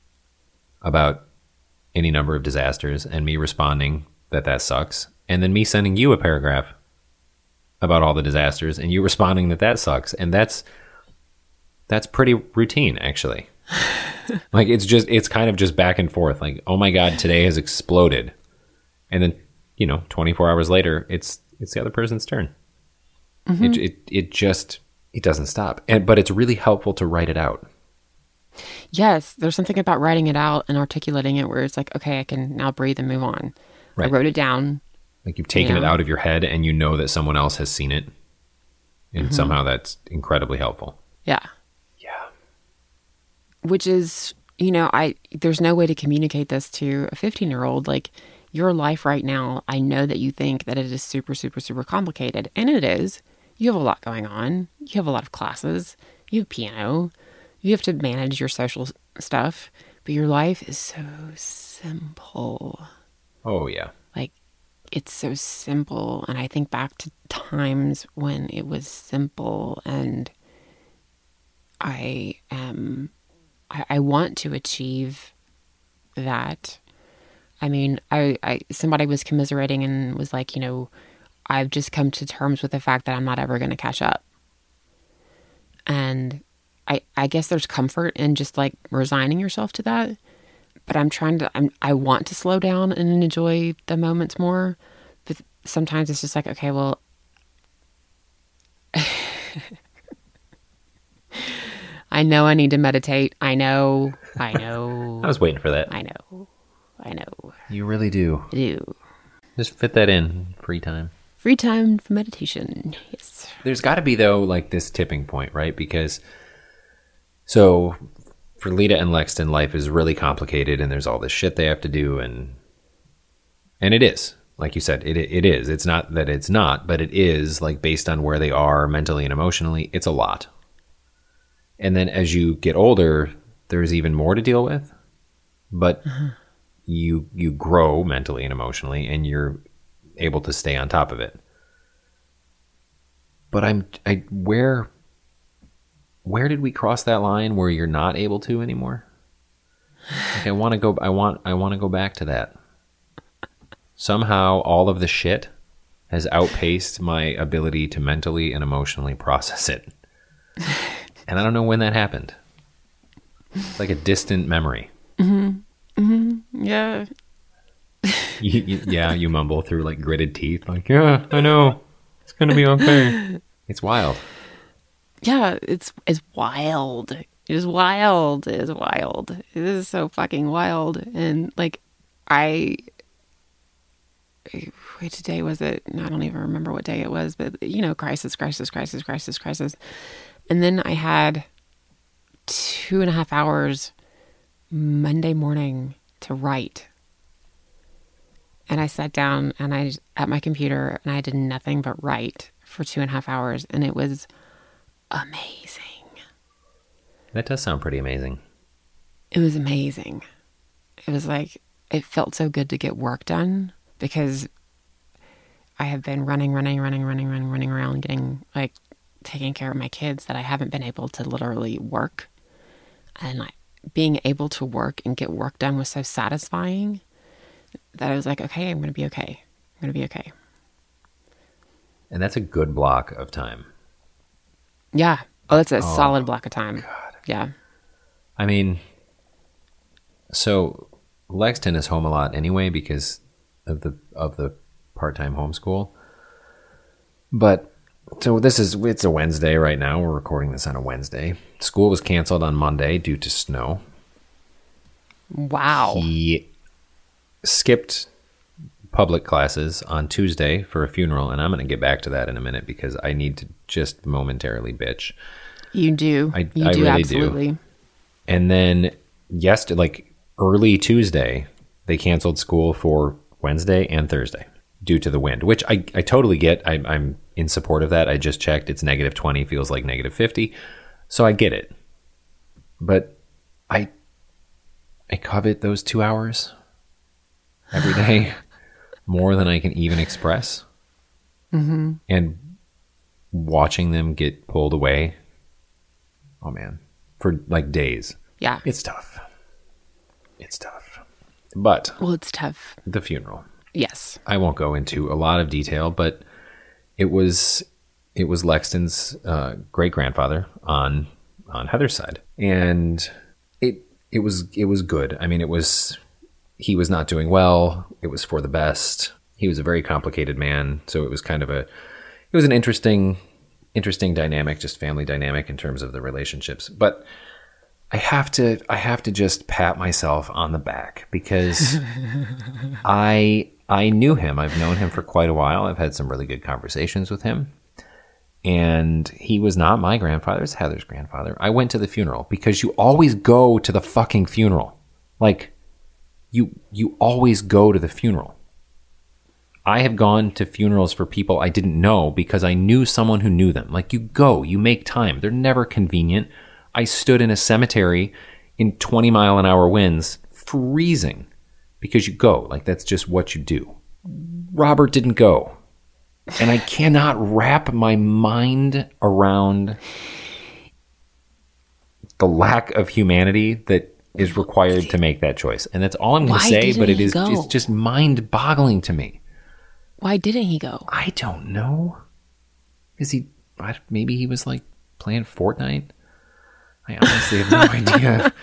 about any number of disasters and me responding that that sucks. And then me sending you a paragraph about all the disasters and you responding that that sucks. And that's, that's pretty routine, actually. Like it's just, it's kind of just back and forth. Like, oh my God, today has exploded. And then, you know, twenty-four hours later, it's, it's the other person's turn. Mm-hmm. It, it, it just, it doesn't stop. And, but it's really helpful to write it out. Yes. There's something about writing it out and articulating it where it's like, okay, I can now breathe and move on. Right. I wrote it down. Like you've taken you know? it out of your head and you know that someone else has seen it. And mm-hmm. somehow that's incredibly helpful. Yeah. Yeah. Which is you know, I there's no way to communicate this to a fifteen-year-old. Like, your life right now, I know that you think that it is super, super, super complicated. And it is. You have a lot going on. You have a lot of classes. You have piano. You have to manage your social stuff. But your life is so simple. Oh, yeah. Like, it's so simple. And I think back to times when it was simple, and I am, I, I want to achieve that. I mean, I, I, somebody was commiserating and was like, you know, I've just come to terms with the fact that I'm not ever going to catch up. And I, I guess there's comfort in just like resigning yourself to that. But I'm trying to, I'm, I want to slow down and enjoy the moments more. But sometimes it's just like, okay, well, I know I need to meditate. I know, I know. I was waiting for that. I know, I know. You really do. I do. Just fit that in. Free time. Free time for meditation. Yes. There's got to be, though, like this tipping point, right? Because, so for Lita and Lexton, life is really complicated, and there's all this shit they have to do, and and it is. Like you said, it it is. It's not that it's not, but it is, like, based on where they are mentally and emotionally, it's a lot. And then as you get older, there's even more to deal with, but uh-huh. you you grow mentally and emotionally, and you're able to stay on top of it. But I'm I where where did we cross that line where you're not able to anymore? Like, I want to go I want I want to go back to that. Somehow all of the shit has outpaced my ability to mentally and emotionally process it. And I don't know when that happened. It's like a distant memory. Mhm. Mhm. Yeah. you, you, yeah, you mumble through like gritted teeth, like, yeah, I know, it's gonna be okay. It's wild. Yeah, it's it's wild. It is wild. It is wild. It is so fucking wild. And like, I, wait, today was it? I don't even remember what day it was, but you know, crisis, crisis, crisis, crisis, crisis. And then I had two and a half hours Monday morning to write. And I sat down and I at my computer and I did nothing but write for two and a half hours. And it was amazing. That does sound pretty amazing. It was amazing. It was like, it felt so good to get work done, because I have been running, running, running, running, running, running around getting like taking care of my kids, that I haven't been able to literally work. And like, being able to work and get work done was so satisfying that I was like, okay, I'm going to be okay. I'm going to be okay. And that's a good block of time. Yeah. Oh, that's a oh, solid block of time. God. Yeah. I mean, so Lexton is home a lot anyway because of the of the part-time homeschool. But so this is, it's a Wednesday right now. We're recording this on a Wednesday. School was canceled on Monday due to snow. Wow. He skipped public classes on Tuesday for a funeral, and I'm going to get back to that in a minute because I need to just momentarily bitch. You do. I, you I do, really absolutely. do. And then yesterday, like early Tuesday, they canceled school for Wednesday and Thursday due to the wind, which I, I totally get. I, I'm in support of that. I just checked. It's negative twenty, feels like negative fifty. So I get it. But I I covet those two hours every day more than I can even express. Mm-hmm. And watching them get pulled away, oh man, for like days. Yeah. It's tough. It's tough. But well, it's tough. The funeral. Yes. I won't go into a lot of detail, but it was it was Lexton's uh, great grandfather on on Heather's side, and it it was it was good. I mean, it was he was not doing well. It was for the best. He was a very complicated man, so it was kind of a it was an interesting interesting dynamic, just family dynamic in terms of the relationships. But I have to I have to just pat myself on the back because I I knew him. I've known him for quite a while. I've had some really good conversations with him. And he was not my grandfather, it was Heather's grandfather. I went to the funeral because you always go to the fucking funeral. Like, you you always go to the funeral. I have gone to funerals for people I didn't know because I knew someone who knew them. Like, you go, you make time. They're never convenient. I stood in a cemetery in twenty mile an hour winds, freezing, because you go. Like, that's just what you do. Robert didn't go. And I cannot wrap my mind around the lack of humanity that is required to make that choice. And that's all I'm going to say, but it is it's just mind-boggling to me. Why didn't he go? I don't know. Is he, maybe he was like playing Fortnite? I honestly have no idea.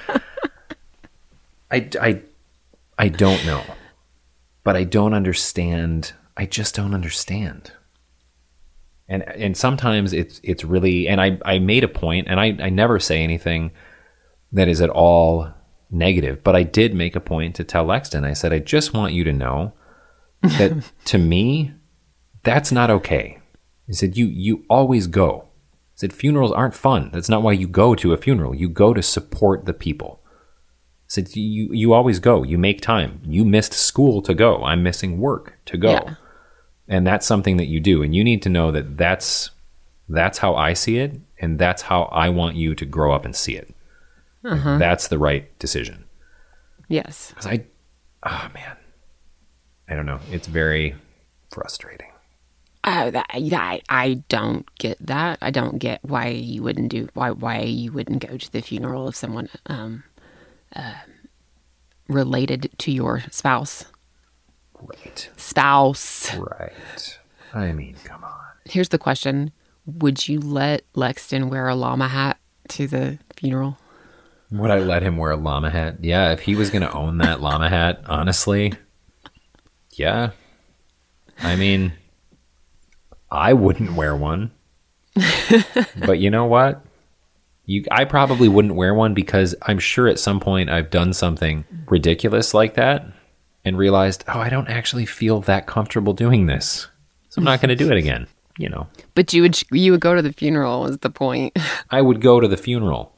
I, I, I don't know. But I don't understand. I just don't understand. And and sometimes it's it's really, and I, I made a point, and I, I never say anything that is at all negative, but I did make a point to tell Lexton. I said, I just want you to know that to me, that's not okay. I said, you you always go. I said, funerals aren't fun. That's not why you go to a funeral. You go to support the people. I said, you, you always go. You make time. You missed school to go. I'm missing work to go. Yeah. And that's something that you do. And you need to know that that's, that's how I see it. And that's how I want you to grow up and see it. Uh-huh. That's the right decision. Yes. Because I, oh man, I don't know. It's very frustrating. Uh, that, I I don't get that. I don't get why you wouldn't do why why you wouldn't go to the funeral of someone um, uh, related to your spouse. Right. Spouse. Right. I mean, come on. Here's the question: would you let Lexton wear a llama hat to the funeral? Would I let him wear a llama hat? Yeah, if he was going to own that llama hat, honestly, yeah. I mean, I wouldn't wear one. But you know what? You, I probably wouldn't wear one because I'm sure at some point I've done something ridiculous like that and realized, oh, I don't actually feel that comfortable doing this. So I'm not going to do it again, you know. But you would you would go to the funeral is the point. I would go to the funeral.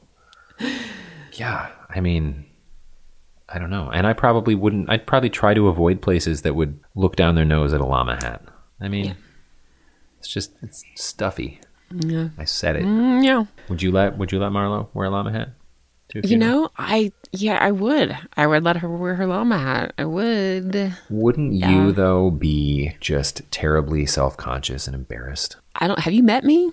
Yeah, I mean, I don't know. And I probably wouldn't, I'd probably try to avoid places that would look down their nose at a llama hat. I mean, yeah. It's just, it's stuffy. Yeah. I said it. Mm, yeah. Would you let, would you let Marlo wear a llama hat? You know, I, yeah, I would. I would let her wear her llama hat. I would. Wouldn't yeah. you, though, be just terribly self-conscious and embarrassed? I don't, have you met me?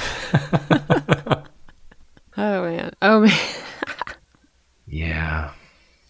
Oh, man. Oh, man. Yeah.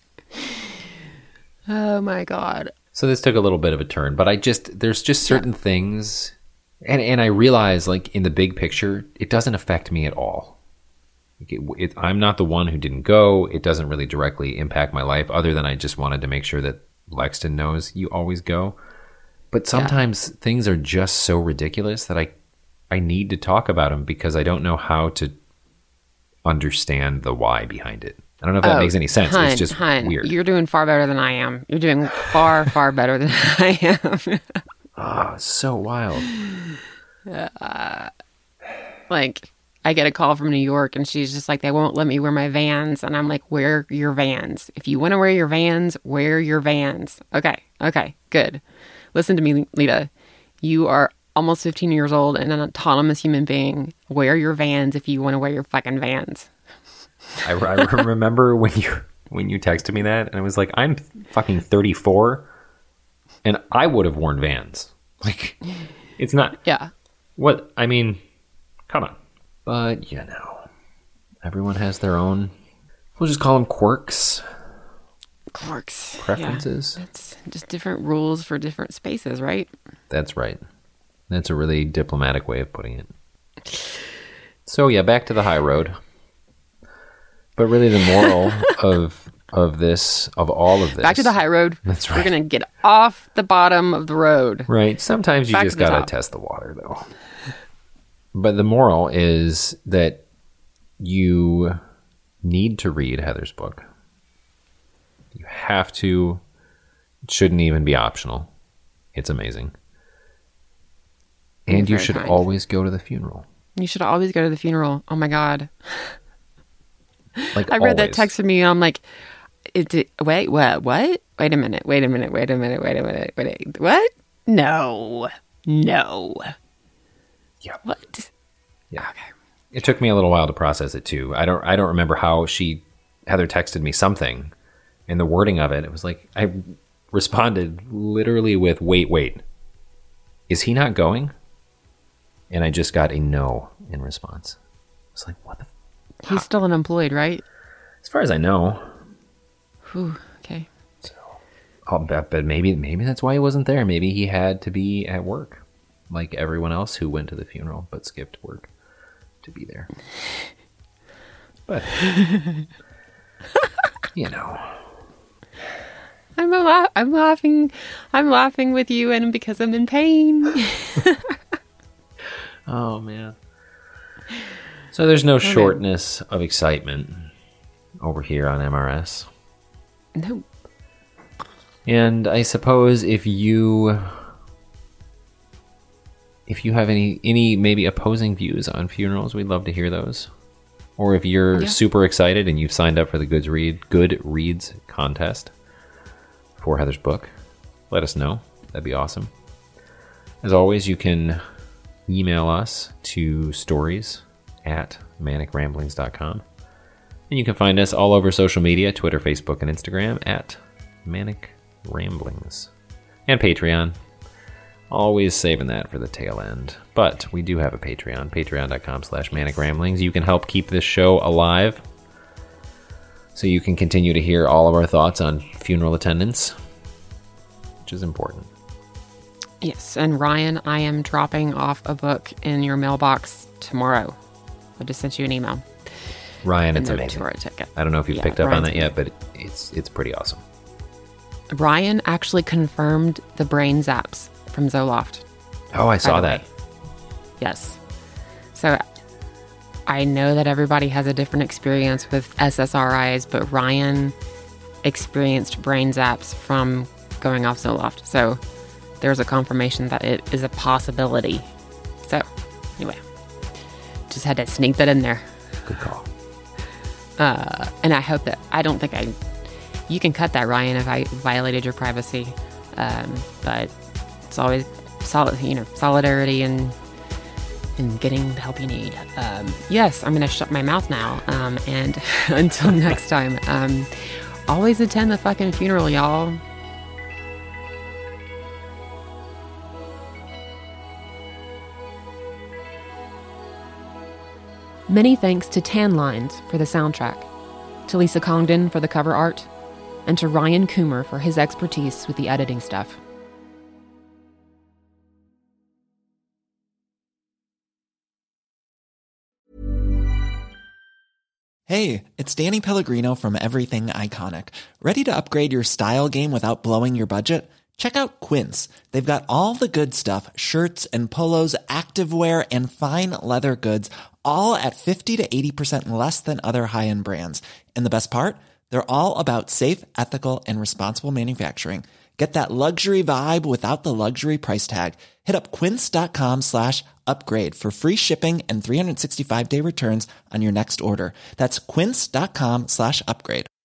Oh, my God. So this took a little bit of a turn, but I just, there's just certain yeah. things, and, and I realize, like, in the big picture, it doesn't affect me at all. It, it, I'm not the one who didn't go. It doesn't really directly impact my life, other than I just wanted to make sure that Lexton knows you always go. But sometimes yeah. things are just so ridiculous that I, I need to talk about them because I don't know how to understand the why behind it. I don't know if that oh, makes any sense. Hun, it's just hun, weird. You're doing far better than I am. You're doing far, far better than I am. Oh, it's so wild. Uh, like, I get a call from New York, and she's just like, they won't let me wear my Vans. And I'm like, wear your Vans. If you want to wear your Vans, wear your Vans. Okay, okay, good. Listen to me, Lita. You are almost fifteen years old and an autonomous human being. Wear your Vans if you want to wear your fucking Vans. I, I remember when you when you texted me that, and I was like, I'm fucking thirty-four, and I would have worn Vans. Like, it's not... Yeah. What, I mean, come on. But, you know, everyone has their own, we'll just call them quirks. Quirks. Preferences. Yeah. It's just different rules for different spaces, right? That's right. That's a really diplomatic way of putting it. So, yeah, back to the high road. But really the moral of of this, of all of this. Back to the high road. That's right. We're going to get off the bottom of the road. Right. Sometimes you Back just to got to test the water, though. But the moral is that you need to read Heather's book. You have to. It shouldn't even be optional. It's amazing. And you very should kind. always go to the funeral. You should always go to the funeral. Oh my God. Like I read that always. text from you and I'm like, it, it, wait, what? What? Wait a minute. Wait a minute. Wait a minute. Wait a minute. Wait. What? No. No. Yeah. What? Yeah. Okay. It took me a little while to process it too. I don't I don't remember how she Heather texted me something, and the wording of it, it was like I responded literally with wait, wait. Is he not going? And I just got a no in response. It's like, what the f- He's still unemployed, right? As far as I know. Whew. Okay. I'll bet, but maybe maybe that's why he wasn't there. Maybe he had to be at work, like everyone else who went to the funeral but skipped work to be there. But you know, I'm a la- I'm laughing. I'm laughing with you, and because I'm in pain. oh man. So there's no shortness of excitement over here on M R S. No. And I suppose if you if you have any any maybe opposing views on funerals, we'd love to hear those. Or if you're Yeah. super excited and you've signed up for the Goodread Goodreads contest for Heather's book, let us know. That'd be awesome. As always, you can email us to stories at manic ramblings dot com. And you can find us all over social media, Twitter, Facebook, and Instagram at Manic Ramblings. And Patreon. Always saving that for the tail end. But we do have a Patreon, patreon.com slash manic ramblings. You can help keep this show alive so you can continue to hear all of our thoughts on funeral attendance, which is important. Yes, and Ryan, I am dropping off a book in your mailbox tomorrow. I just sent you an email. Ryan, it's No amazing. tour ticket. I don't know if you've Yeah, picked up on Ryan's that yet, but it's it's pretty awesome. Ryan actually confirmed the brain zaps from Zoloft. Oh, I by saw the that. way. Yes. So I know that everybody has a different experience with S S R Is, but Ryan experienced brain zaps from going off Zoloft. So there's a confirmation that it is a possibility. So anyway, just had to sneak that in there. Good call. Uh, and I hope that, I don't think I, you can cut that, Ryan, if I violated your privacy. Um, but it's always solid, you know, solidarity and, and getting the help you need. Um, yes, I'm going to shut my mouth now. Um, and until next time, um, always attend the fucking funeral, y'all. Many thanks to Tan Lines for the soundtrack, to Lisa Congdon for the cover art, and to Ryan Coomer for his expertise with the editing stuff. Hey, it's Danny Pellegrino from Everything Iconic. Ready to upgrade your style game without blowing your budget? Check out Quince. They've got all the good stuff, shirts and polos, activewear, and fine leather goods, all at fifty to eighty percent less than other high-end brands. And the best part? They're all about safe, ethical, and responsible manufacturing. Get that luxury vibe without the luxury price tag. Hit up quince.com slash upgrade for free shipping and three sixty-five day returns on your next order. That's quince.com slash upgrade.